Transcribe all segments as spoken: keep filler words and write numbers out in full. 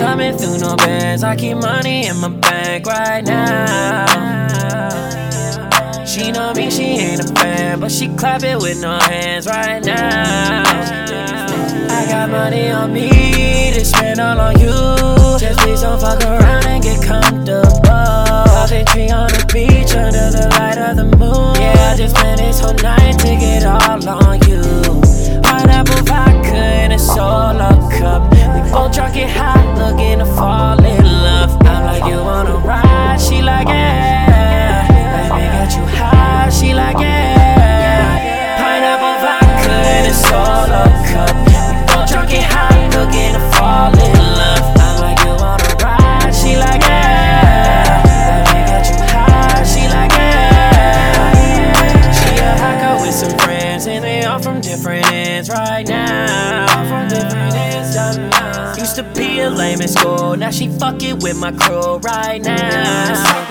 coming through no bands. I keep money in my bank right now. She know me, she ain't a fan, but she clap it with no hands right now. I got money on me to spend all on you. Just please don't fuck around and get comfortable. Poppin' tree on the beach under the light of the moon. Yeah, I just spent this whole night to get all on you. Pineapple vodka in a solo cup. We both drunk it hot, looking to fall in love. I'm like, you wanna ride? She like, yeah. Let me get you high. She like, yeah. Pineapple vodka in a solo cup. We both drunk it hot, looking to fall in love. I'm like, you wanna ride? She like, yeah. Let me get you high. She like, yeah. She a hacker with some friends, and they all from different ends right now. From different ends, now. Used to be a lame in school, now she fucking with my crew right now.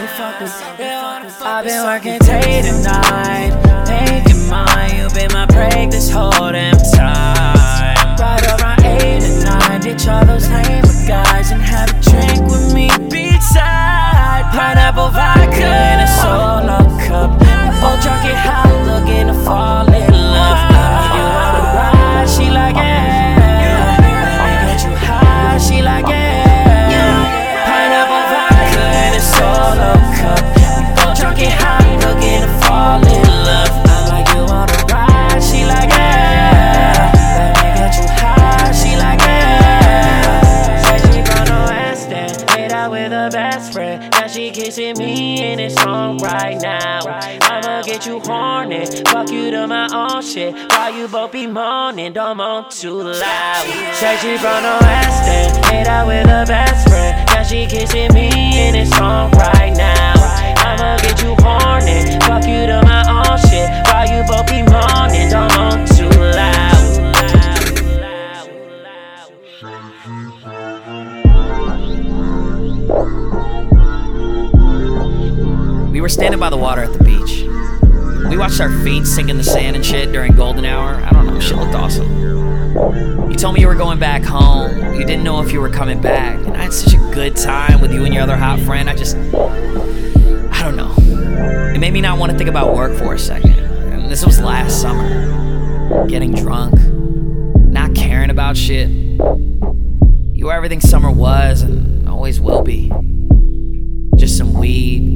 I've been working day to night, making mine. You been my break this whole damn time. Right around eight and nine, ditch all those lame guys and have a drink with me beachside. Pineapple vodka in a solo cup. We both drunk it hot, looking to fall in love. You wanna ride? She like, yeah. Let me get you high. She like, yeah. Pineapple vodka in a solo cup. We both drunk it hot, looking to fall in love. I'm like, you wanna ride? She like, yeah. Let me get you high. She like, yeah. Said she from the West End, made out with her best friend. Now she kissing me in this song right now. I'ma get you horny, fuck you to my own shit. While you both be moaning, don't moan too loud. Say she from the West End, made out with her best friend. Now she kissing me in this song right now. I'ma get you horny, fuck you to my own shit. While you both be moaning, don't moan too loud. We were standing by the water at the beach. We watched our feet sink in the sand and shit during golden hour. I don't know, shit looked awesome. You told me you were going back home. You didn't know if you were coming back. And I had such a good time with you and your other hot friend. I just, I don't know. It made me not want to think about work for a second. And this was last summer. Getting drunk. Not caring about shit. You were everything summer was and always will be. Just some weed,